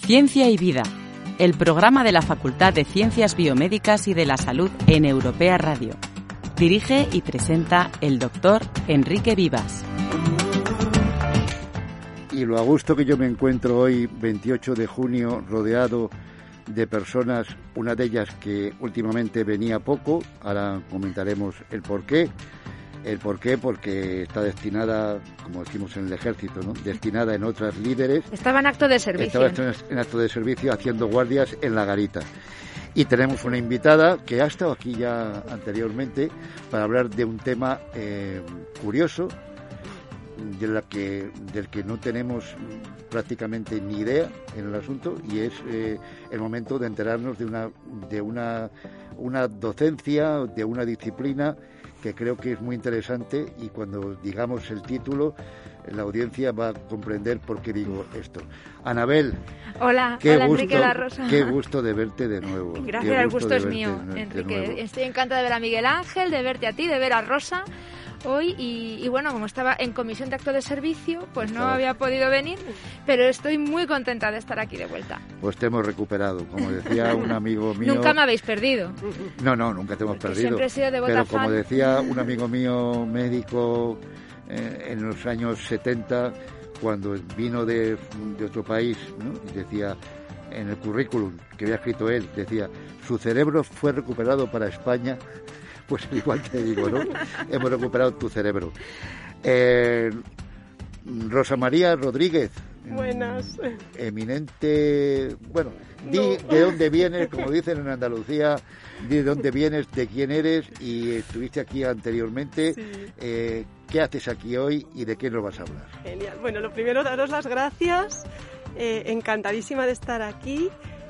Ciencia y Vida, el programa de la Facultad de Ciencias Biomédicas y de la Salud en Europea Radio. Dirige y presenta el doctor Enrique Vivas. Y lo a gusto que yo me encuentro hoy, 28 de junio, rodeado de personas, una de ellas que últimamente venía poco, ahora comentaremos el porqué. El porqué, porque está destinada, como decimos en el ejército, ¿no?, destinada en otras líderes. Estaba en acto de servicio. Estaba en acto de servicio haciendo guardias en la garita. Y tenemos una invitada que ha estado aquí ya anteriormente para hablar de un tema curioso, del que no tenemos prácticamente ni idea en el asunto, y es el momento de enterarnos de una docencia, de una disciplina que creo que es muy interesante, y cuando digamos el título la audiencia va a comprender por qué digo esto. Anabel. Hola, Enrique La Rosa. Qué gusto de verte de nuevo. Gracias, el gusto es mío, Enrique. Estoy encantada de ver a Miguel Ángel, de verte a ti, de ver a Rosa hoy, y bueno, como estaba en comisión de acto de servicio, pues no había podido venir, pero estoy muy contenta de estar aquí de vuelta. Pues te hemos recuperado, como decía un amigo mío. Nunca me habéis perdido. No, nunca te hemos perdido. Siempre he sido devota pero fan. Como decía un amigo mío médico en los años 70, cuando vino de otro país, ¿no?, y decía en el currículum que había escrito él, decía: su cerebro fue recuperado para España. Pues igual te digo, ¿no? Hemos recuperado tu cerebro. Rosa María Rodríguez. Buenas. Eminente. Bueno, di de dónde vienes, como dicen en Andalucía, di de dónde vienes, de quién eres, y estuviste aquí anteriormente. Sí. ¿Qué haces aquí hoy y de qué nos vas a hablar? Genial. Bueno, lo primero, daros las gracias. Encantadísima de estar aquí.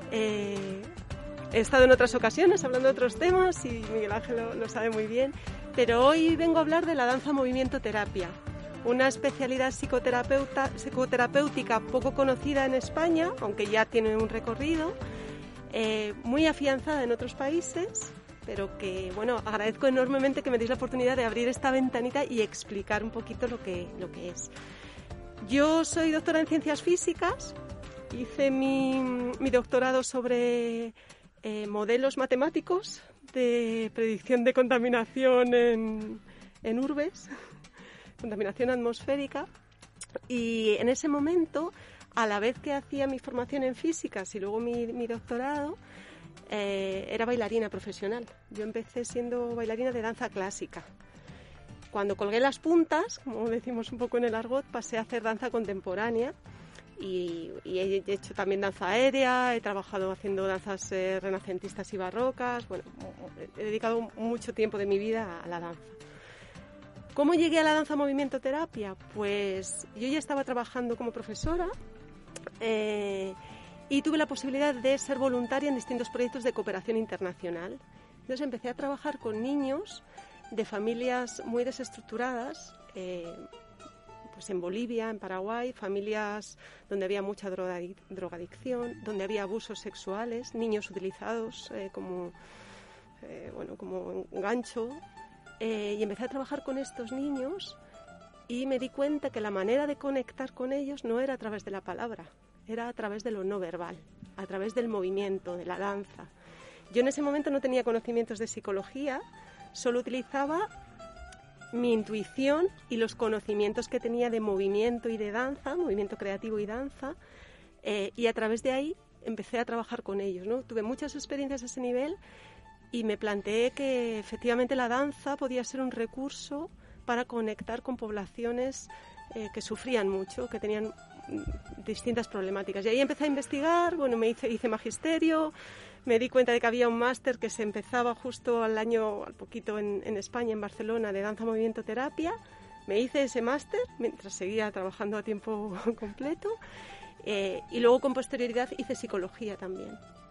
He estado en otras ocasiones hablando de otros temas y Miguel Ángel lo sabe muy bien, pero hoy vengo a hablar de la danza-movimiento terapia, una especialidad psicoterapéutica poco conocida en España, aunque ya tiene un recorrido, muy afianzada en otros países, pero que, bueno, agradezco enormemente que me deis la oportunidad de abrir esta ventanita y explicar un poquito lo que es. Yo soy doctora en Ciencias Físicas, hice mi doctorado sobre modelos matemáticos de predicción de contaminación en urbes, contaminación atmosférica, y en ese momento, a la vez que hacía mi formación en físicas y luego mi doctorado, era bailarina profesional. Yo empecé siendo bailarina de danza clásica. Cuando colgué las puntas, como decimos un poco en el argot, pasé a hacer danza contemporánea. Y he hecho también danza aérea, he trabajado haciendo danzas renacentistas y barrocas. Bueno, he dedicado mucho tiempo de mi vida a la danza. ¿Cómo llegué a la danza-movimiento terapia? Pues yo ya estaba trabajando como profesora y tuve la posibilidad de ser voluntaria en distintos proyectos de cooperación internacional. Entonces empecé a trabajar con niños de familias muy desestructuradas, pues en Bolivia, en Paraguay, familias donde había mucha drogadicción, donde había abusos sexuales, niños utilizados como gancho. Y empecé a trabajar con estos niños y me di cuenta que la manera de conectar con ellos no era a través de la palabra, era a través de lo no verbal, a través del movimiento, de la danza. Yo en ese momento no tenía conocimientos de psicología, solo utilizaba mi intuición y los conocimientos que tenía de movimiento y de danza, movimiento creativo y danza, y a través de ahí empecé a trabajar con ellos, ¿no? Tuve muchas experiencias a ese nivel y me planteé que efectivamente la danza podía ser un recurso para conectar con poblaciones que sufrían mucho, que tenían distintas problemáticas. Y ahí empecé a investigar, bueno, hice magisterio. Me di cuenta de que había un máster que se empezaba justo al poquito en España, en Barcelona, de danza-movimiento terapia. Me hice ese máster mientras seguía trabajando a tiempo completo y luego con posterioridad hice psicología también.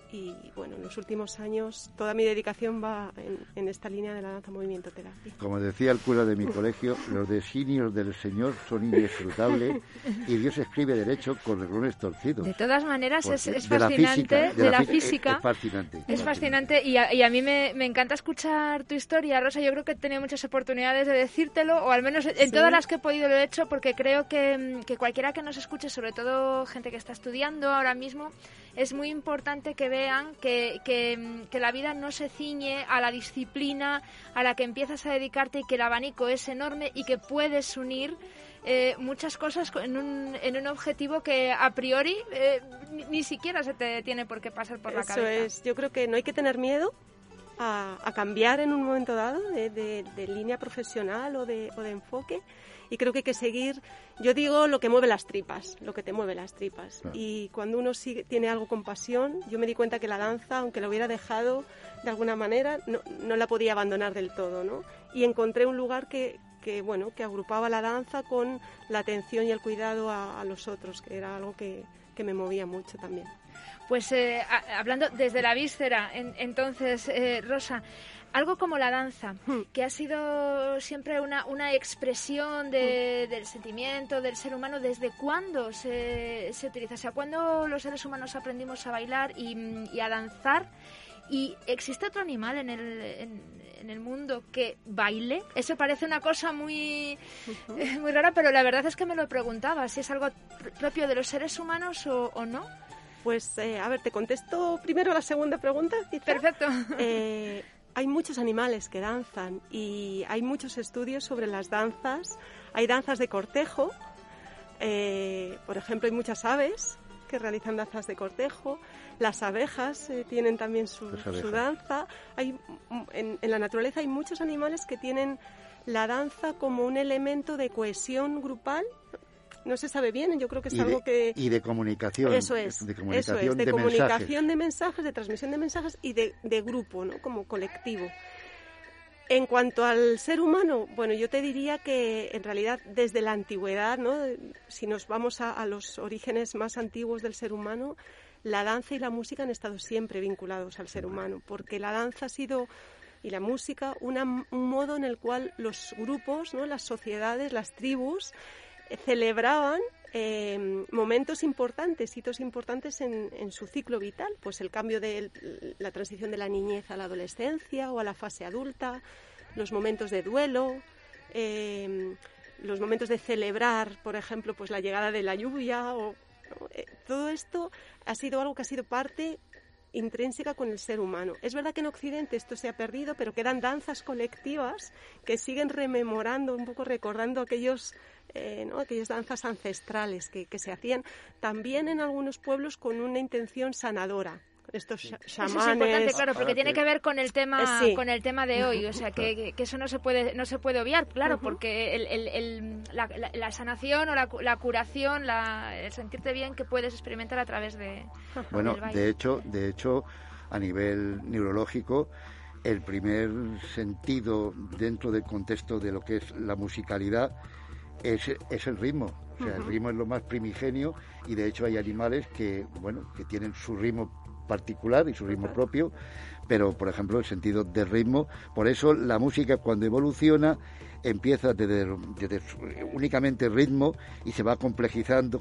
y bueno, en los últimos años toda mi dedicación va en esta línea de la danza movimiento terapia. Como decía el cura de mi colegio, los designios del Señor son inescrutables y Dios escribe derecho con renglones torcidos. De todas maneras es fascinante, de la física. Es fascinante. Es fascinante y a mí me encanta escuchar tu historia, Rosa. Yo creo que he tenido muchas oportunidades de decírtelo, o al menos en todas las que he podido lo he hecho, porque creo que cualquiera que nos escuche, sobre todo gente que está estudiando ahora mismo, es muy importante que vean que la vida no se ciñe a la disciplina a la que empiezas a dedicarte y que el abanico es enorme y que puedes unir muchas cosas en un objetivo que a priori ni siquiera se te tiene por qué pasar por la cabeza. Eso es, yo creo que no hay que tener miedo a cambiar en un momento dado de línea profesional o de enfoque, y creo que hay que seguir, yo digo, lo que mueve las tripas, lo que te mueve las tripas. Claro. Y cuando uno tiene algo con pasión, yo me di cuenta que la danza, aunque la hubiera dejado de alguna manera, no la podía abandonar del todo, ¿no? Y encontré un lugar que agrupaba la danza con la atención y el cuidado a los otros, que era algo que me movía mucho también. Pues hablando desde la víscera, entonces, Rosa, algo como la danza, que ha sido siempre una expresión del sentimiento del ser humano, ¿desde cuándo se utiliza? O sea, ¿cuándo los seres humanos aprendimos a bailar y a danzar? ¿Y existe otro animal en el mundo que baile? Eso parece una cosa muy rara, pero la verdad es que me lo preguntaba, si es algo propio de los seres humanos o no. Pues, a ver, te contesto primero la segunda pregunta, quizá. Perfecto. Hay muchos animales que danzan y hay muchos estudios sobre las danzas. Hay danzas de cortejo, por ejemplo, hay muchas aves que realizan danzas de cortejo. Las abejas tienen también su danza. En la naturaleza hay muchos animales que tienen la danza como un elemento de cohesión grupal. No se sabe bien, yo creo que es algo que... Y de comunicación. Eso es, de comunicación de mensajes, de transmisión de mensajes y de grupo, ¿no? Como colectivo. En cuanto al ser humano, bueno, yo te diría que en realidad desde la antigüedad, ¿no? Si nos vamos a los orígenes más antiguos del ser humano, la danza y la música han estado siempre vinculados al ser humano, porque la danza ha sido... y la música, un modo en el cual los grupos, ¿no? Las sociedades, las tribus... celebraban momentos importantes, hitos importantes en su ciclo vital, pues el cambio de la transición de la niñez a la adolescencia o a la fase adulta, los momentos de duelo, los momentos de celebrar, por ejemplo, pues la llegada de la lluvia, ¿no? Todo esto ha sido algo que ha sido parte intrínseca con el ser humano. Es verdad que en Occidente esto se ha perdido, pero quedan danzas colectivas que siguen rememorando, un poco recordando aquellas danzas ancestrales que se hacían también en algunos pueblos con una intención sanadora. Estos chamanes. Eso es importante, claro, porque tiene que ver con el tema de hoy, o sea, que eso no se puede obviar, claro, porque la sanación o la curación, el sentirte bien que puedes experimentar a través del baile. de hecho, a nivel neurológico, el primer sentido dentro del contexto de lo que es la musicalidad es el ritmo. O sea, el ritmo es lo más primigenio y de hecho hay animales que tienen su ritmo particular y su ritmo propio, pero por ejemplo el sentido del ritmo, por eso la música cuando evoluciona empieza desde únicamente ritmo y se va complejizando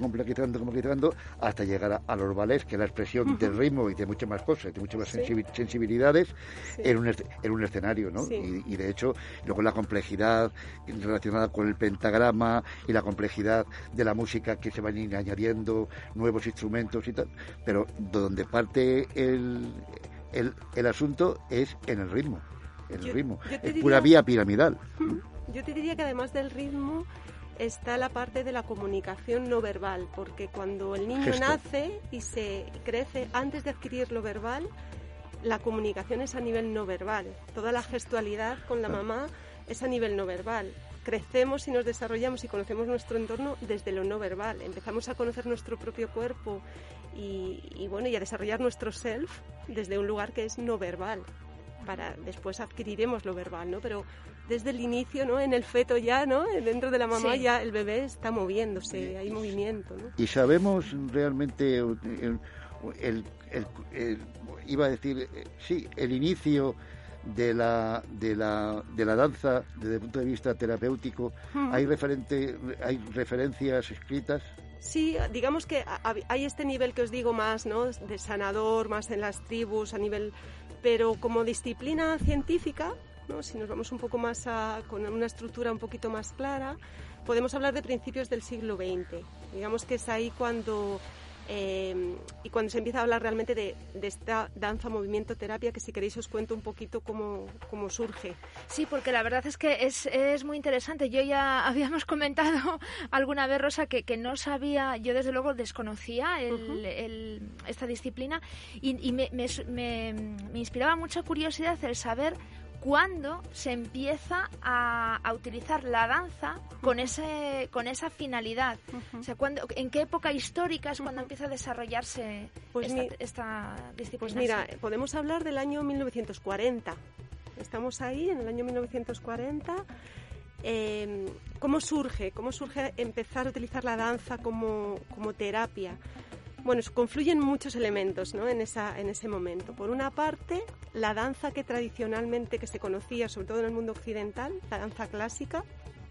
hasta llegar a los ballets, que es la expresión del ritmo y de muchas más cosas, de muchas más sensibilidades en un escenario, ¿no? Sí. Y de hecho luego la complejidad relacionada con el pentagrama y la complejidad de la música, que se van añadiendo nuevos instrumentos y tal, pero donde parte el asunto es en el ritmo. Es pura vía piramidal. Yo te diría que además del ritmo está la parte de la comunicación no verbal, porque cuando el niño nace y se crece, antes de adquirir lo verbal, la comunicación es a nivel no verbal. Toda la gestualidad con la mamá es a nivel no verbal. Crecemos y nos desarrollamos y conocemos nuestro entorno desde lo no verbal. Empezamos a conocer nuestro propio cuerpo y a desarrollar nuestro self desde un lugar que es no verbal. Después adquiriremos lo verbal, ¿no? Pero desde el inicio, ¿no? En el feto ya, ¿no? Dentro de la mamá ya el bebé está moviéndose, hay movimiento, ¿no? Y sabemos realmente iba a decir, sí, el inicio de la danza desde el punto de vista terapéutico. ¿Hay referencias escritas? Sí, digamos que hay este nivel que os digo más, ¿no?, de sanador, más en las tribus, a nivel, pero como disciplina científica, ¿no?, si nos vamos un poco más con una estructura un poquito más clara, podemos hablar de principios del siglo XX. Digamos que es ahí cuando se empieza a hablar realmente de esta danza, movimiento, terapia, que si queréis os cuento un poquito cómo surge. Sí, porque la verdad es que es muy interesante. Yo ya habíamos comentado alguna vez, Rosa, que no sabía, yo desde luego desconocía esta disciplina y me inspiraba mucha curiosidad el saber cuándo se empieza a utilizar la danza con esa finalidad. O sea, ¿en qué época histórica es cuando empieza a desarrollarse esta disciplina? Pues mira, podemos hablar del año 1940. Estamos ahí, en el año 1940. ¿Cómo surge empezar a utilizar la danza como terapia? Bueno, confluyen muchos elementos, ¿no?, en ese momento. Por una parte, la danza que tradicionalmente que se conocía, sobre todo en el mundo occidental, la danza clásica,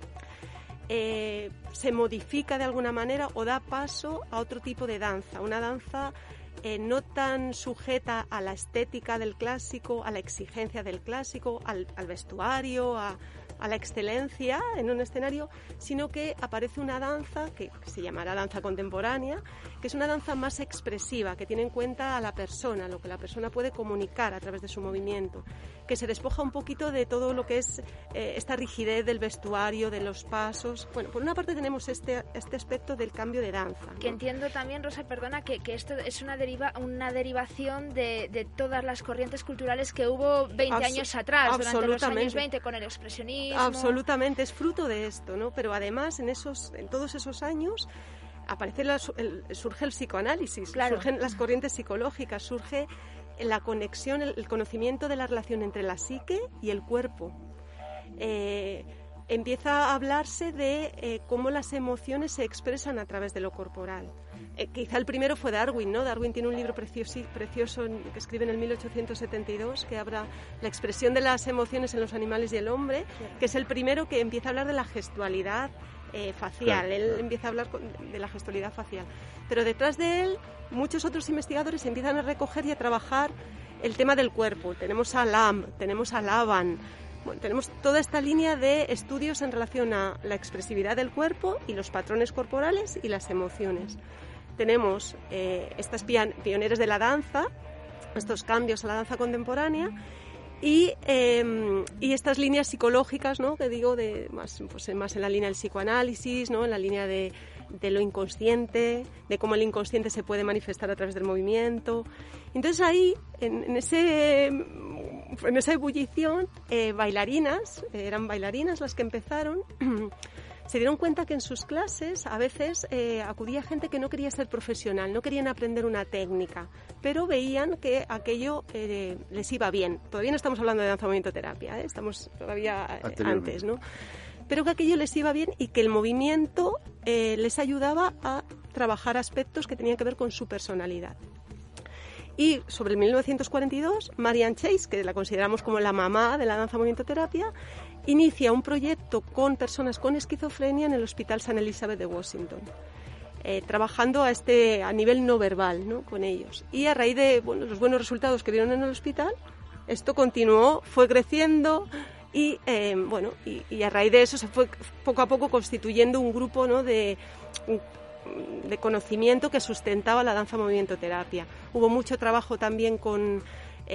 se modifica de alguna manera o da paso a otro tipo de danza, una danza no tan sujeta a la estética del clásico, a la exigencia del clásico, al vestuario, a la excelencia en un escenario, sino que aparece una danza que se llamará danza contemporánea, que es una danza más expresiva, que tiene en cuenta a la persona, lo que la persona puede comunicar a través de su movimiento, que se despoja un poquito de todo lo que es esta rigidez del vestuario, de los pasos. Bueno, por una parte tenemos este aspecto del cambio de danza, ¿no? Que entiendo también, Rosa, perdona, que esto es una derivación de todas las corrientes culturales que hubo 20 años atrás, durante los años 20, con el expresionismo. Absolutamente, es fruto de esto, ¿no? Pero además en todos esos años surge el psicoanálisis, claro. Surgen las corrientes psicológicas, surge la conexión, el conocimiento de la relación entre la psique y el cuerpo. Empieza a hablarse de cómo las emociones se expresan a través de lo corporal. Quizá el primero fue Darwin, ¿no? Darwin tiene un libro precioso que escribe en el 1872 que habla la expresión de las emociones en los animales y el hombre, que es el primero que empieza a hablar de la gestualidad facial. Claro. Él empieza a hablar de la gestualidad facial. Pero detrás de él, muchos otros investigadores empiezan a recoger y a trabajar el tema del cuerpo. Tenemos a Lamb, tenemos a Laban. Bueno, tenemos toda esta línea de estudios en relación a la expresividad del cuerpo y los patrones corporales y las emociones. Tenemos estas pioneras de la danza, estos cambios a la danza contemporánea y estas líneas psicológicas, ¿no?, que digo, más en la línea del psicoanálisis, ¿no?, en la línea de lo inconsciente, de cómo el inconsciente se puede manifestar a través del movimiento. Entonces ahí, en esa ebullición, eran bailarinas las que empezaron. Se dieron cuenta que en sus clases a veces acudía gente que no quería ser profesional, no querían aprender una técnica, pero veían que aquello les iba bien. Todavía no estamos hablando de danza, movimiento, terapia, estamos todavía antes, ¿no? Pero que aquello les iba bien y que el movimiento les ayudaba a trabajar aspectos que tenían que ver con su personalidad. Y sobre el 1942, Marianne Chase, que la consideramos como la mamá de la danza movimiento terapia, inicia un proyecto con personas con esquizofrenia en el Hospital St. Elizabeth de Washington, trabajando a nivel no verbal, ¿no?, con ellos. Y a raíz de los buenos resultados que vieron en el hospital, esto continuó, fue creciendo y a raíz de eso se fue poco a poco constituyendo un grupo, ¿no?, de conocimiento que sustentaba la danza movimiento terapia. Hubo mucho trabajo también con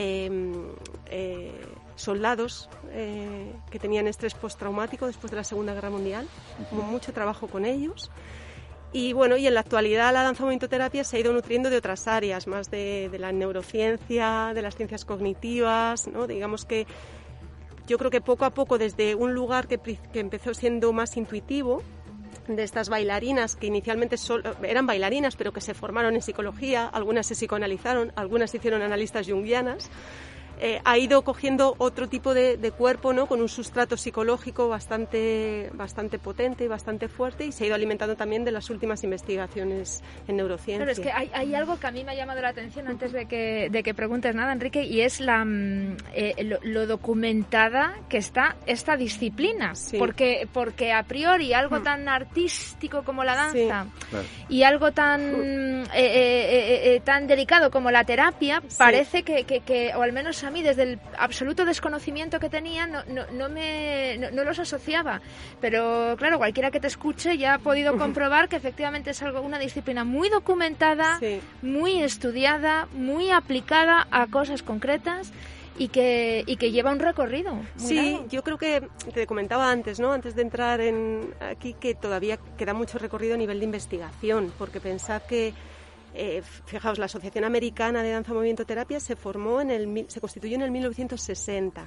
soldados que tenían estrés postraumático después de la Segunda Guerra Mundial. Hubo mucho trabajo con ellos. Y bueno, y en la actualidad la danza movimiento terapia se ha ido nutriendo de otras áreas, más de la neurociencia, de las ciencias cognitivas, ¿no? Digamos que yo creo que poco a poco, desde un lugar que empezó siendo más intuitivo, de estas bailarinas que inicialmente eran bailarinas pero que se formaron en psicología, algunas se psicoanalizaron, algunas se hicieron analistas junguianas, ha ido cogiendo otro tipo de cuerpo, ¿no? Con un sustrato psicológico bastante potente y bastante fuerte, y se ha ido alimentando también de las últimas investigaciones en neurociencia. Pero es que hay algo que a mí me ha llamado la atención antes de que preguntes nada, Enrique, y es lo documentada que está esta disciplina. Sí. Porque a priori algo tan artístico como la danza, sí, claro, y algo tan delicado como la terapia, sí, parece que, o al menos a mí, desde el absoluto desconocimiento que tenía, no los asociaba. Pero claro, cualquiera que te escuche ya ha podido comprobar que efectivamente es una disciplina muy documentada, sí, muy estudiada, muy aplicada a cosas concretas y que lleva un recorrido muy largo. Yo creo que te comentaba antes, ¿no? Antes de entrar aquí, que todavía queda mucho recorrido a nivel de investigación, porque pensad que fijaos, la Asociación Americana de Danza Movimiento Terapia se constituyó en el 1960.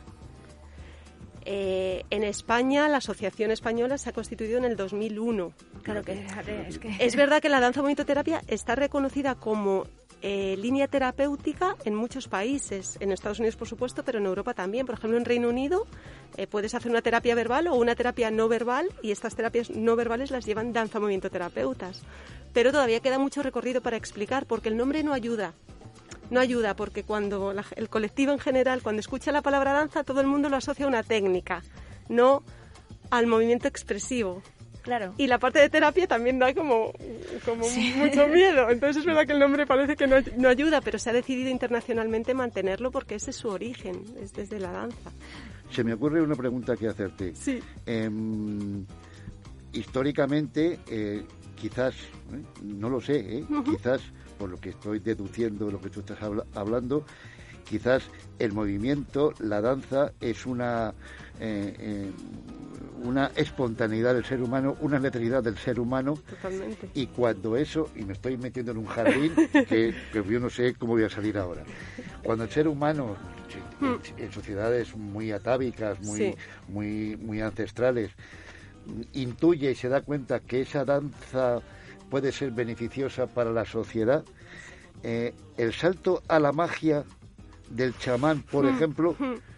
En España, la Asociación Española se ha constituido en el 2001. Claro que es verdad que la danza movimiento terapia está reconocida como línea terapéutica en muchos países, en Estados Unidos por supuesto, pero en Europa también. Por ejemplo, en Reino Unido puedes hacer una terapia verbal o una terapia no verbal, y estas terapias no verbales las llevan danza movimiento terapeutas. Pero todavía queda mucho recorrido para explicar, porque el nombre no ayuda. No ayuda, porque cuando el colectivo en general, cuando escucha la palabra danza, todo el mundo lo asocia a una técnica, no al movimiento expresivo. Claro. Y la parte de terapia también da como sí, mucho miedo. Entonces es verdad que el nombre parece que no ayuda, pero se ha decidido internacionalmente mantenerlo porque ese es su origen, es desde la danza. Se me ocurre una pregunta que hacerte. Sí. Históricamente, quizás, no lo sé, quizás, por lo que estoy deduciendo, lo que tú estás hablando, quizás el movimiento, la danza, es una espontaneidad del ser humano, una naturalidad del ser humano. Totalmente. Y cuando eso, y me estoy metiendo en un jardín que yo no sé cómo voy a salir ahora, cuando el ser humano, en sociedades muy atávicas, muy ancestrales, intuye y se da cuenta que esa danza puede ser beneficiosa para la sociedad, el salto a la magia del chamán, por ejemplo,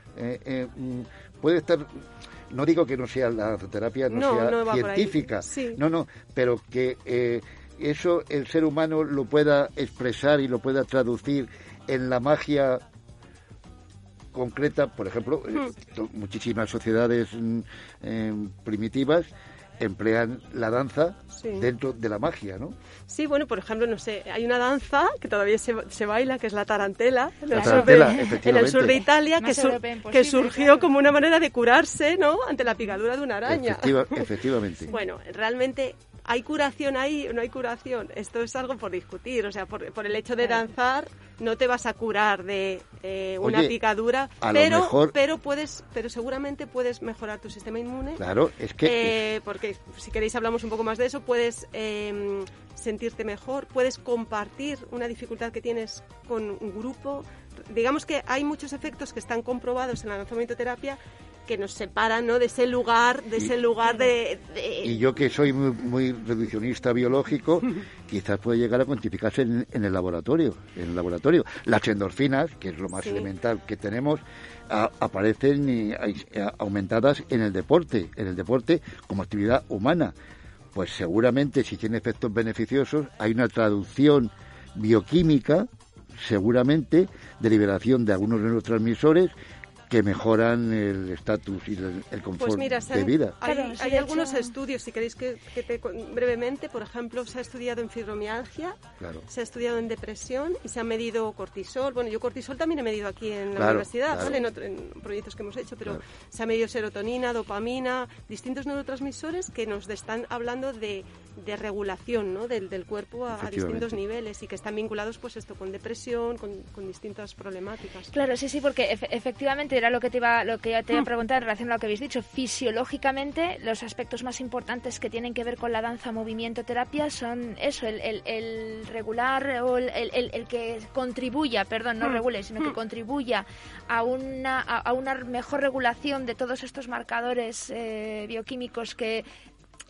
puede estar, no digo que no sea la danzoterapia, no sea científica, sí, pero que eso el ser humano lo pueda expresar y lo pueda traducir en la magia concreta. Por ejemplo, muchísimas sociedades primitivas emplean la danza, sí, dentro de la magia, ¿no? Sí, bueno, por ejemplo, no sé, hay una danza que todavía se baila, que es la tarantela, en el sur de Italia, que surgió como una manera de curarse, ¿no?, ante la picadura de una araña. Efectivamente. Bueno, realmente, ¿hay curación ahí o no hay curación? Esto es algo por discutir, o sea, por el hecho de danzar no te vas a curar de una picadura, pero seguramente puedes mejorar tu sistema inmune. Claro, es que porque si queréis hablamos un poco más de eso, puedes sentirte mejor, puedes compartir una dificultad que tienes con un grupo. Digamos que hay muchos efectos que están comprobados en la danza-movimiento-terapia que nos separan, ¿no?, de ese lugar, de... Y yo, que soy muy reduccionista biológico, quizás puede llegar a cuantificarse en el laboratorio. Las endorfinas, que es lo más elemental que tenemos, aparecen aumentadas en el deporte como actividad humana. Pues seguramente, si tiene efectos beneficiosos, hay una traducción bioquímica, seguramente, de liberación de algunos neurotransmisores que mejoran el estatus y el confort de vida. Hay algunos estudios, si queréis que brevemente, por ejemplo, se ha estudiado en fibromialgia, se ha estudiado en depresión y se ha medido cortisol. Bueno, yo cortisol también he medido aquí en la universidad, ¿vale? En proyectos que hemos hecho, pero se ha medido serotonina, dopamina, distintos neurotransmisores que nos están hablando de regulación, ¿no?, del cuerpo a distintos niveles, y que están vinculados, pues esto, con depresión, con distintas problemáticas. Claro, sí, porque efectivamente era lo que te iba a preguntar en relación a lo que habéis dicho. Fisiológicamente, los aspectos más importantes que tienen que ver con la danza, movimiento, terapia son eso, el regular, o el que contribuya, no regule, sino que contribuya a una mejor regulación de todos estos marcadores bioquímicos que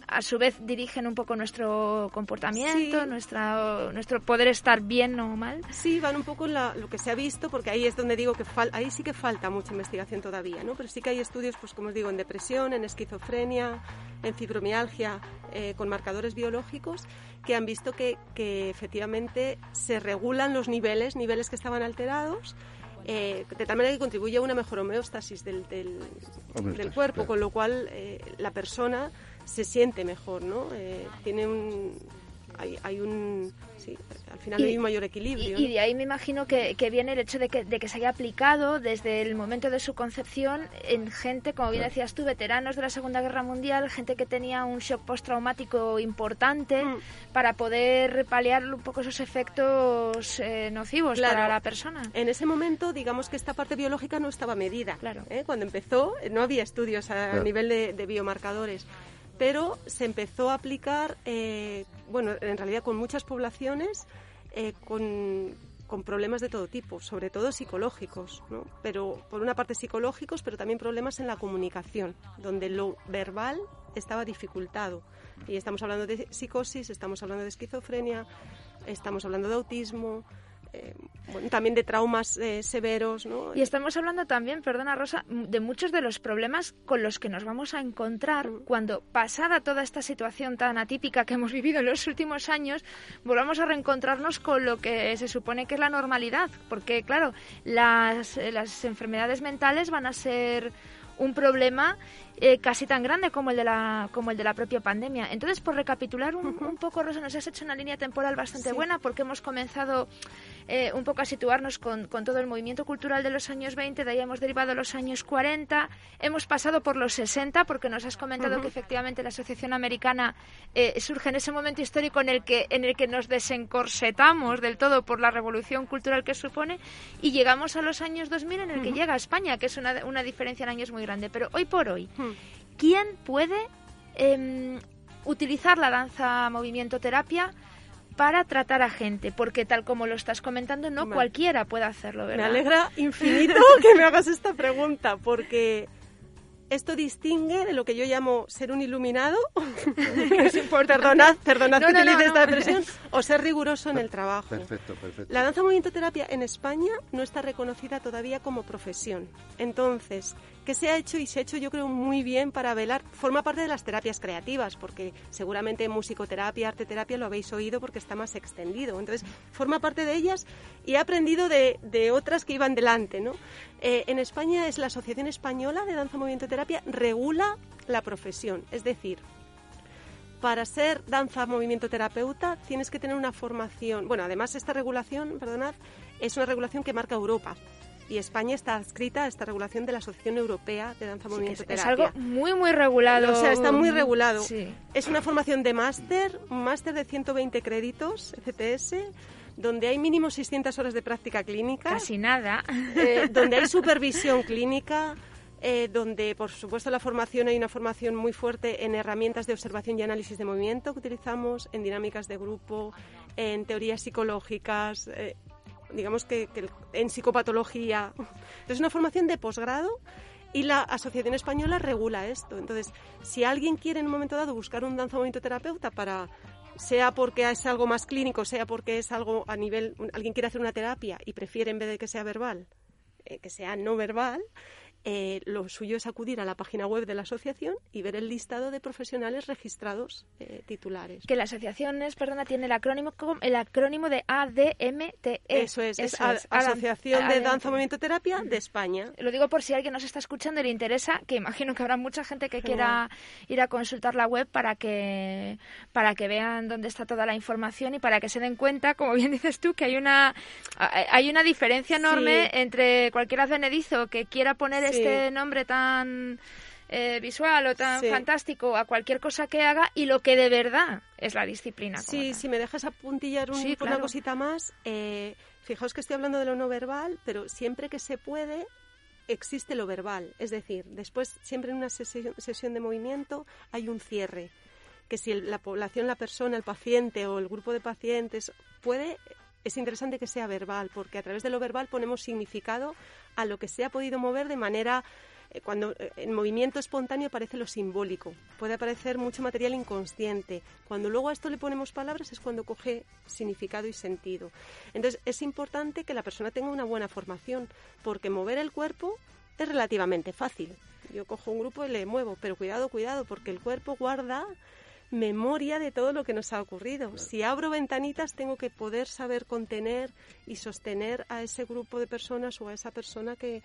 a su vez dirigen un poco nuestro comportamiento, nuestro poder estar bien o mal. Sí, van un poco en lo que se ha visto, porque ahí es donde digo que ahí sí que falta mucha investigación todavía, ¿no? Pero sí que hay estudios, pues como os digo, en depresión, en esquizofrenia, en fibromialgia, con marcadores biológicos, que han visto que efectivamente se regulan los niveles que estaban alterados, de tal manera que contribuye a una mejor homeostasis del cuerpo, claro. Con lo cual la persona se siente mejor, ¿no? Sí, al final hay un mayor equilibrio. Y de ahí me imagino que viene el hecho de que se haya aplicado desde el momento de su concepción en gente, como bien decías tú, veteranos de la Segunda Guerra Mundial, gente que tenía un shock postraumático importante, para poder paliar un poco esos efectos nocivos, claro, para la persona. En ese momento, digamos que esta parte biológica no estaba medida. Claro. Cuando empezó, no había estudios a nivel de biomarcadores. Pero se empezó a aplicar, en realidad con muchas poblaciones, con problemas de todo tipo, sobre todo psicológicos, ¿no? Pero por una parte psicológicos, pero también problemas en la comunicación, donde lo verbal estaba dificultado. Y estamos hablando de psicosis, estamos hablando de esquizofrenia, estamos hablando de autismo, también de traumas severos, ¿no? Y estamos hablando también, perdona Rosa, de muchos de los problemas con los que nos vamos a encontrar cuando, pasada toda esta situación tan atípica que hemos vivido en los últimos años, volvamos a reencontrarnos con lo que se supone que es la normalidad, porque claro, las enfermedades mentales van a ser un problema casi tan grande como el de la propia pandemia. Entonces, por recapitular un poco, Rosa, nos has hecho una línea temporal bastante buena, porque hemos comenzado un poco a situarnos con todo el movimiento cultural de los años 20, de ahí hemos derivado a los años 40, hemos pasado por los 60, porque nos has comentado que efectivamente la Asociación Americana surge en ese momento histórico en el que nos desencorsetamos del todo por la revolución cultural que supone, y llegamos a los años 2000 en el que llega a España, que es una diferencia en años muy grande. Pero hoy por hoy, ¿quién puede utilizar la danza movimiento terapia para tratar a gente? Porque tal como lo estás comentando, no cualquiera puede hacerlo, ¿verdad? Me alegra infinito que me hagas esta pregunta, porque esto distingue de lo que yo llamo ser un iluminado, perdonad que utilice esta expresión, o ser riguroso en el trabajo. Perfecto. La danza movimiento terapia en España no está reconocida todavía como profesión. Entonces, ¿qué se ha hecho? Y se ha hecho, yo creo, muy bien para velar. Forma parte de las terapias creativas, porque seguramente musicoterapia, arteterapia lo habéis oído porque está más extendido. Entonces, forma parte de ellas y he aprendido de otras que iban delante, ¿no? En España es la Asociación Española de Danza Movimiento Terapia, regula la profesión. Es decir, para ser danza movimiento terapeuta tienes que tener una formación. Bueno, además esta regulación, es una regulación que marca Europa. Y España está adscrita a esta regulación de la Asociación Europea de Danza Movimiento Terapia. Es algo muy, muy regulado. O sea, está muy regulado. Sí. Es una formación de un máster de 120 créditos, CTS, donde hay mínimo 600 horas de práctica clínica. Casi nada. Donde hay supervisión clínica, donde, por supuesto, hay una formación muy fuerte en herramientas de observación y análisis de movimiento que utilizamos, en dinámicas de grupo, en teorías psicológicas, digamos que en psicopatología. Entonces, es una formación de posgrado y la Asociación Española regula esto. Entonces, si alguien quiere en un momento dado buscar un danza movimiento terapeuta sea porque es algo más clínico, sea porque es algo a nivel, alguien quiere hacer una terapia y prefiere, en vez de que sea verbal, que sea no verbal, lo suyo es acudir a la página web de la asociación y ver el listado de profesionales registrados titulares. Que la asociación tiene el acrónimo de ADMTE. Eso es Asociación de Danza Movimiento Terapia de España. Lo digo por si alguien nos está escuchando y le interesa, que imagino que habrá mucha gente que quiera ir a consultar la web para que vean dónde está toda la información y para que se den cuenta, como bien dices tú, que hay una diferencia enorme entre cualquier advenedizo que quiera poner este nombre tan visual o tan fantástico a cualquier cosa que haga y lo que de verdad es la disciplina. Sí, si me dejas apuntillar una cosita más, fijaos que estoy hablando de lo no verbal, pero siempre que se puede existe lo verbal. Es decir, después siempre en una sesión de movimiento hay un cierre, que si la población, la persona, el paciente o el grupo de pacientes es interesante que sea verbal, porque a través de lo verbal ponemos significado a lo que se ha podido mover de manera Cuando en movimiento espontáneo aparece lo simbólico, puede aparecer mucho material inconsciente. Cuando luego a esto le ponemos palabras es cuando coge significado y sentido. Entonces es importante que la persona tenga una buena formación, porque mover el cuerpo es relativamente fácil. Yo cojo un grupo y le muevo, pero cuidado, porque el cuerpo guarda memoria de todo lo que nos ha ocurrido. Claro. Si abro ventanitas, tengo que poder saber contener y sostener a ese grupo de personas o a esa persona que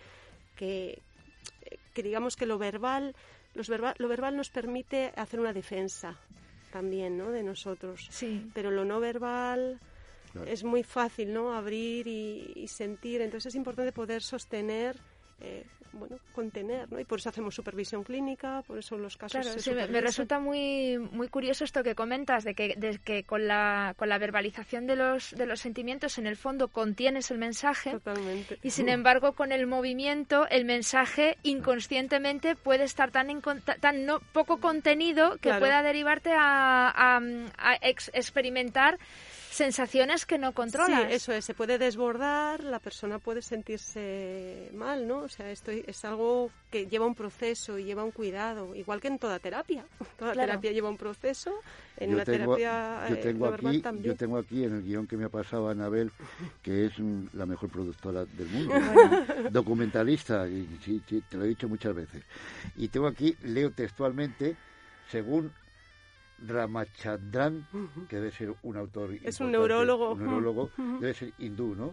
digamos que lo verbal nos permite hacer una defensa también, ¿no?, de nosotros. Sí. Pero lo no verbal, claro, es muy fácil, ¿no?, abrir y sentir. Entonces es importante poder sostener, contener, ¿no? Y por eso hacemos supervisión clínica, por eso los casos... Claro, sí, me resulta muy muy curioso esto que comentas, de que con la verbalización de los sentimientos, en el fondo contienes el mensaje. Totalmente. Y sin embargo, con el movimiento, el mensaje inconscientemente puede estar tan poco contenido que claro, pueda derivarte a experimentar sensaciones que no controlas. Sí, eso es, se puede desbordar, la persona puede sentirse mal, ¿no? O sea, esto es algo que lleva un proceso y lleva un cuidado, igual que en toda terapia. Toda claro, terapia lleva un proceso, terapia verbal también. Yo tengo aquí en el guión que me ha pasado Anabel, que es la mejor productora del mundo, documentalista, y sí, te lo he dicho muchas veces. Y tengo aquí, leo textualmente, según Ramachandran, que debe ser un autor, es un neurólogo, debe ser hindú, ¿no?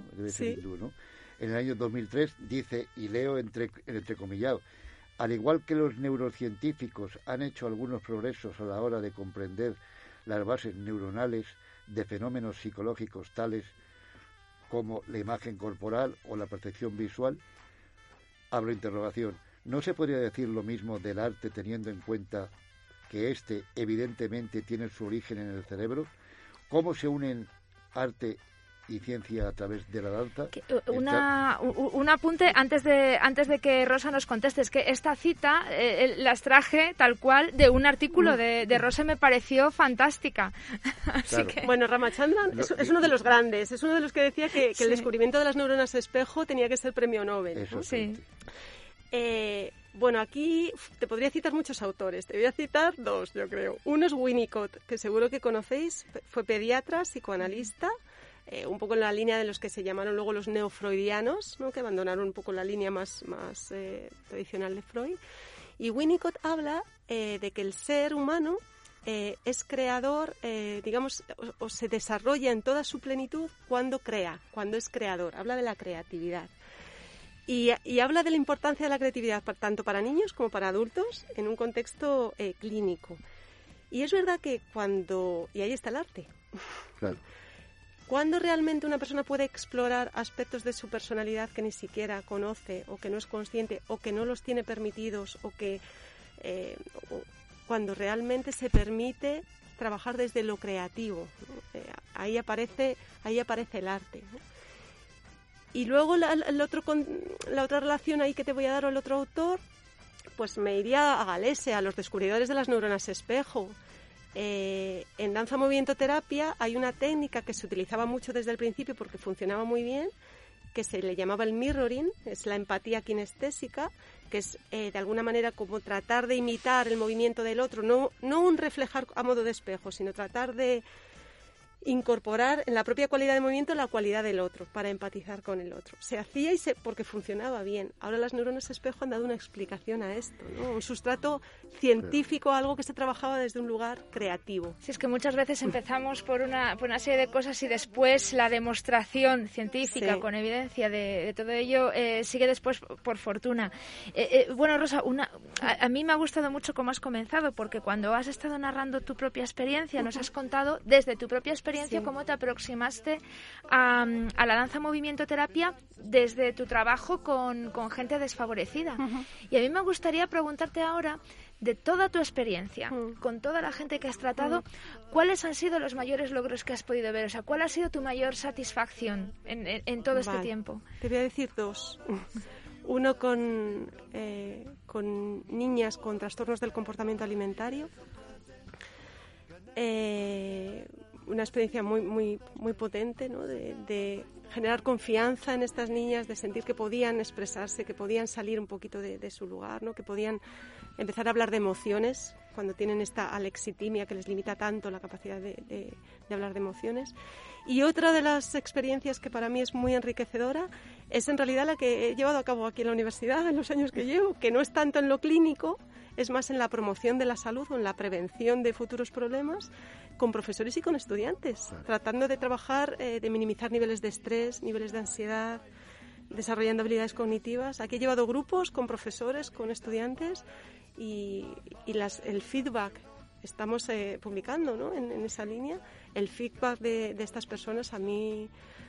En el año 2003 dice, y leo entrecomillado, al igual que los neurocientíficos han hecho algunos progresos a la hora de comprender las bases neuronales de fenómenos psicológicos tales como la imagen corporal o la percepción visual, abro interrogación, ¿no se podría decir lo mismo del arte teniendo en cuenta que este evidentemente tiene su origen en el cerebro? ¿Cómo se unen arte y ciencia a través de la danza? Un apunte antes de que Rosa nos conteste, es que esta cita la extraje tal cual de un artículo de Rosa y me pareció fantástica. Así claro, que... Bueno, Ramachandran es uno de los grandes, es uno de los que decía que sí, el descubrimiento de las neuronas espejo tenía que ser premio Nobel. Eso, ¿no? Sí. Bueno, aquí te podría citar muchos autores, te voy a citar dos, yo creo. Uno es Winnicott, que seguro que conocéis, fue pediatra, psicoanalista, un poco en la línea de los que se llamaron luego los neofreudianos, ¿no?, que abandonaron un poco la línea más tradicional de Freud. Y Winnicott habla de que el ser humano es creador, digamos, o se desarrolla en toda su plenitud cuando crea, cuando es creador. Habla de la creatividad. Y habla de la importancia de la creatividad tanto para niños como para adultos en un contexto clínico. Y es verdad que y ahí está el arte. Claro. Cuando realmente una persona puede explorar aspectos de su personalidad que ni siquiera conoce o que no es consciente o que no los tiene permitidos cuando realmente se permite trabajar desde lo creativo, ¿no? Ahí aparece el arte, ¿no? Y luego la otra relación ahí que te voy a dar, o el otro autor, pues me iría a Galese, a los descubridores de las neuronas espejo. En danza movimiento terapia hay una técnica que se utilizaba mucho desde el principio porque funcionaba muy bien, que se le llamaba el mirroring, es la empatía kinestésica, que es de alguna manera como tratar de imitar el movimiento del otro, no un reflejar a modo de espejo, sino tratar de incorporar en la propia cualidad de movimiento la cualidad del otro para empatizar con el otro. Se hacía porque funcionaba bien. Ahora las neuronas espejo han dado una explicación a esto, ¿no? Un sustrato científico, algo que se trabajaba desde un lugar creativo. Sí, es que muchas veces empezamos por una serie de cosas y después la demostración científica, sí, con evidencia de todo ello sigue después por fortuna. Bueno, Rosa, a mí me ha gustado mucho cómo has comenzado, porque cuando has estado narrando tu propia experiencia, nos has contado desde tu propia experiencia, sí, cómo te aproximaste a la danza movimiento terapia desde tu trabajo con gente desfavorecida. Uh-huh. Y a mí me gustaría preguntarte ahora, de toda tu experiencia, con toda la gente que has tratado, ¿cuáles han sido los mayores logros que has podido ver? O sea, ¿cuál ha sido tu mayor satisfacción en todo este tiempo? Te voy a decir dos. Uno con niñas con trastornos del comportamiento alimentario. una experiencia muy potente, ¿no? De generar confianza en estas niñas, de sentir que podían expresarse, que podían salir un poquito de su lugar, ¿no? Que podían empezar a hablar de emociones cuando tienen esta alexitimia que les limita tanto la capacidad de hablar de emociones. Y otra de las experiencias que para mí es muy enriquecedora es en realidad la que he llevado a cabo aquí en la universidad en los años que llevo, que no es tanto en lo clínico, es más en la promoción de la salud o en la prevención de futuros problemas con profesores y con estudiantes, tratando de trabajar, de minimizar niveles de estrés, niveles de ansiedad, desarrollando habilidades cognitivas. Aquí he llevado grupos con profesores, con estudiantes y el feedback estamos publicando, ¿no? en esa línea. El feedback de estas personas a mí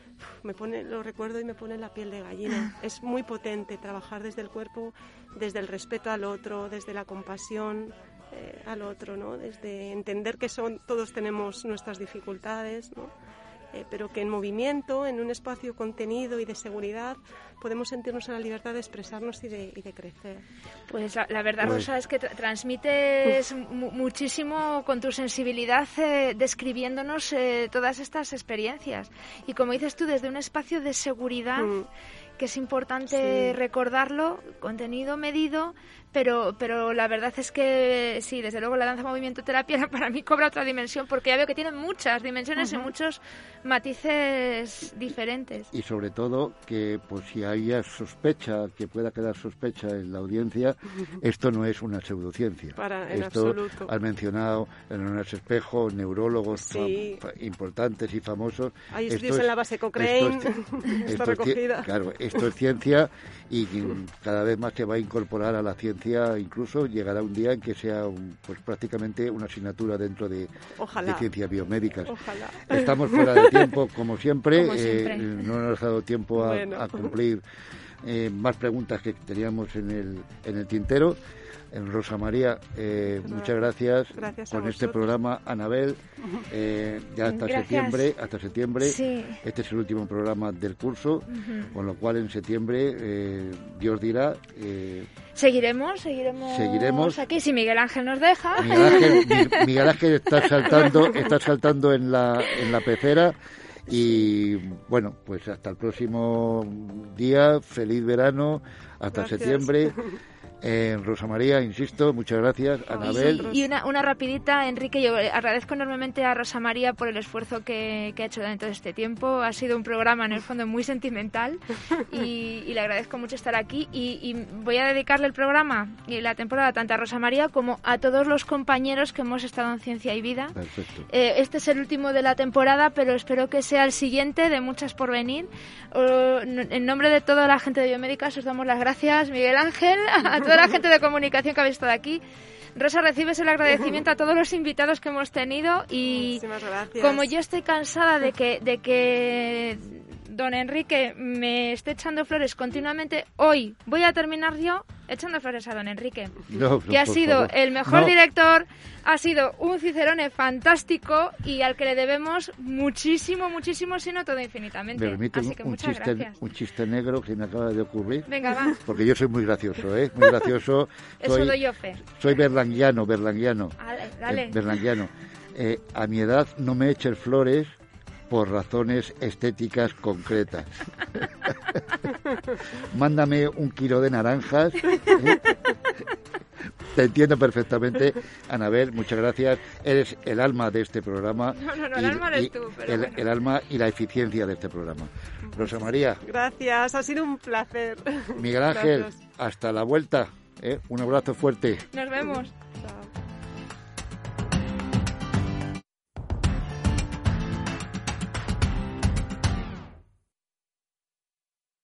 lo recuerdo y me pone la piel de gallina. Es muy potente trabajar desde el cuerpo, desde el respeto al otro, desde la compasión al otro, ¿no? Desde entender que todos tenemos nuestras dificultades, ¿no? Pero que en movimiento, en un espacio contenido y de seguridad, podemos sentirnos en la libertad de expresarnos y de crecer. Pues la verdad, Rosa, es que transmites muchísimo con tu sensibilidad describiéndonos todas estas experiencias. Y como dices tú, desde un espacio de seguridad, que es importante recordarlo, contenido medido, pero la verdad es que sí, desde luego la danza movimiento terapia para mí cobra otra dimensión, porque ya veo que tiene muchas dimensiones y muchos matices diferentes. Y sobre todo que pues si haya sospecha, que pueda quedar sospecha en la audiencia, esto no es una pseudociencia. En absoluto. Has mencionado en un espejo neurólogos importantes y famosos. Hay estudios en la base Cochrane, está recogida. Claro, esto es ciencia y cada vez más se va a incorporar a la ciencia, incluso llegará un día en que sea pues prácticamente una asignatura dentro de ciencias biomédicas. Ojalá. Estamos fuera de tiempo, como siempre. No nos ha dado tiempo a cumplir más preguntas que teníamos en el tintero. Rosa María, muchas gracias con este programa. Anabel, ya hasta septiembre. Sí. Este es el último programa del curso, con lo cual en septiembre, Dios dirá... Seguiremos aquí si Miguel Ángel nos deja. Miguel Ángel está saltando en la pecera. Y bueno, pues hasta el próximo día, feliz verano, hasta septiembre. Rosa María, insisto, muchas gracias. Anabel. Y una rapidita, Enrique, yo agradezco enormemente a Rosa María por el esfuerzo que ha hecho durante todo este tiempo. Ha sido un programa en el fondo muy sentimental y le agradezco mucho estar aquí y voy a dedicarle el programa y la temporada tanto a Rosa María como a todos los compañeros que hemos estado en Ciencia y Vida. Perfecto. Este es el último de la temporada, pero espero que sea el siguiente, de muchas por venir. En nombre de toda la gente de Biomédicas os damos las gracias, Miguel Ángel, a toda la gente de comunicación que habéis estado aquí. Rosa, recibes el agradecimiento a todos los invitados que hemos tenido y como yo estoy cansada de que don Enrique me esté echando flores continuamente, hoy voy a terminar yo echando flores a don Enrique, que ha sido el mejor director, ha sido un Cicerone fantástico y al que le debemos muchísimo, si no todo infinitamente. Permíteme así que muchas gracias. Un chiste negro que me acaba de ocurrir. Venga, va. Porque yo soy muy gracioso, muy gracioso. Eso doy yo fe. Soy berlanguiano. Dale. Berlanguiano. A mi edad no me eches flores por razones estéticas concretas. Mándame 1 kilo de naranjas. Te entiendo perfectamente, Anabel, muchas gracias. Eres el alma de este programa. No, el alma eres tú. Pero el alma y la eficiencia de este programa. Rosa María. Gracias, ha sido un placer. Miguel Ángel, hasta la vuelta. Un abrazo fuerte. Nos vemos. Chao.